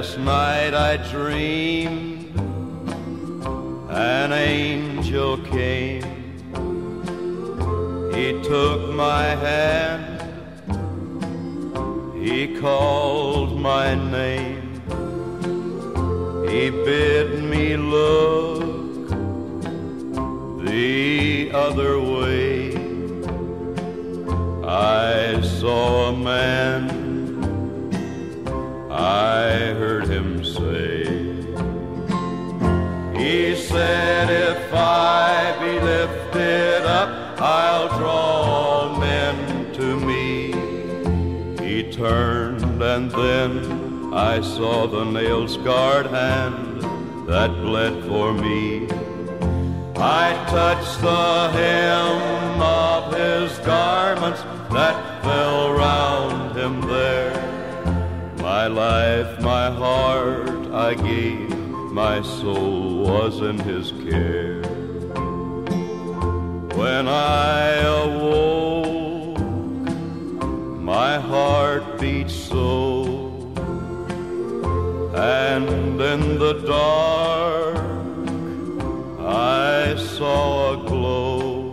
Last night I dreamed an angel came. He took my hand, he called my name. He bid me look the other way. I saw a man, I heard him say, he said, if I be lifted up, I'll draw men to me. He turned and then I saw the nail-scarred hand that bled for me. I touched the hem of his garments that fell round him there. My life, my heart I gave, my soul was in his care. When I awoke, my heart beat so, and in the dark I saw a glow.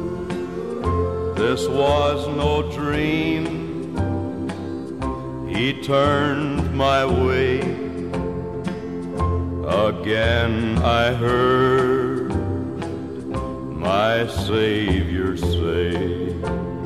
This was no dream, he turned my way. Again I heard my Savior say,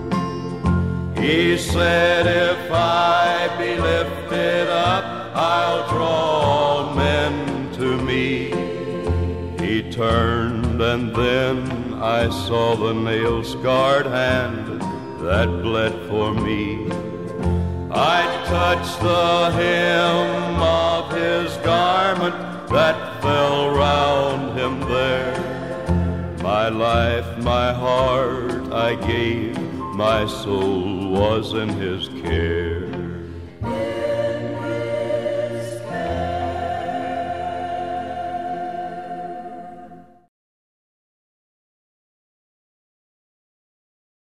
he said, if I be lifted up, I'll draw men to me. He turned and then I saw the nail-scarred hand that bled for me. I touched the hem of his garment that fell round him there. My life, my heart I gave, my soul was in his care.